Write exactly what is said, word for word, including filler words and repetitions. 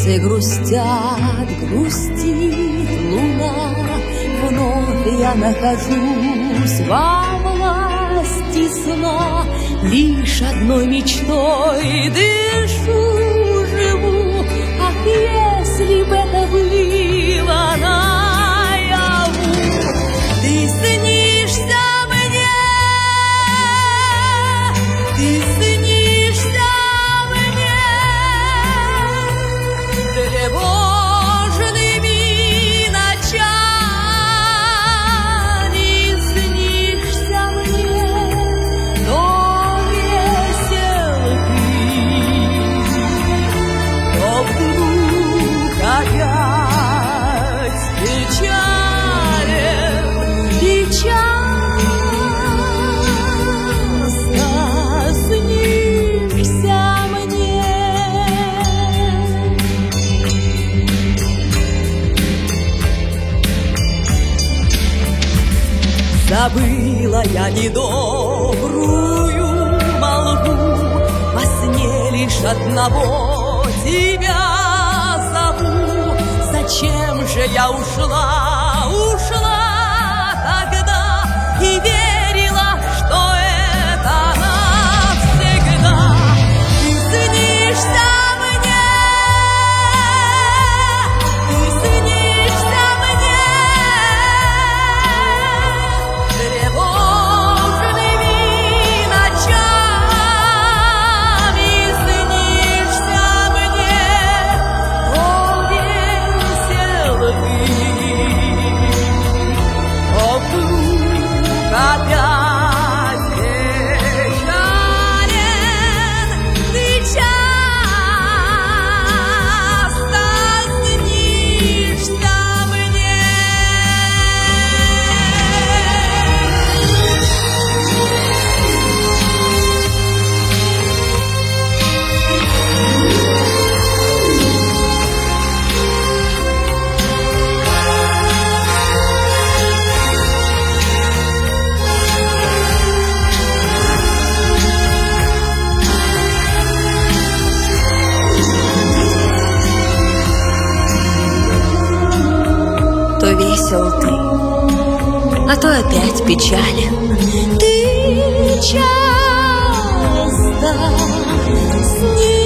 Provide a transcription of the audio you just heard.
Птицы грустят, грустит луна, вновь я нахожусь во власти сна. Лишь одной мечтой дышу, живу. Ах, если б это было наяву. Ты снишься мне, ты снишься мне тревожными ночами. Снишься мне, то весел ты, то вдруг опять печален и часто снишься мне. Забыла я недобрую молву, во сне лишь одного тебя зову. Зачем же я ушла, ушла тогда и верила, что это навсегда. Ты снишься мне, ты снишься мне тревожными ночами. Снишься мне, о весел ты, о вдруг опять печален, ты часто снишься мне. То весел ты, а то опять печален. Ты часто снишься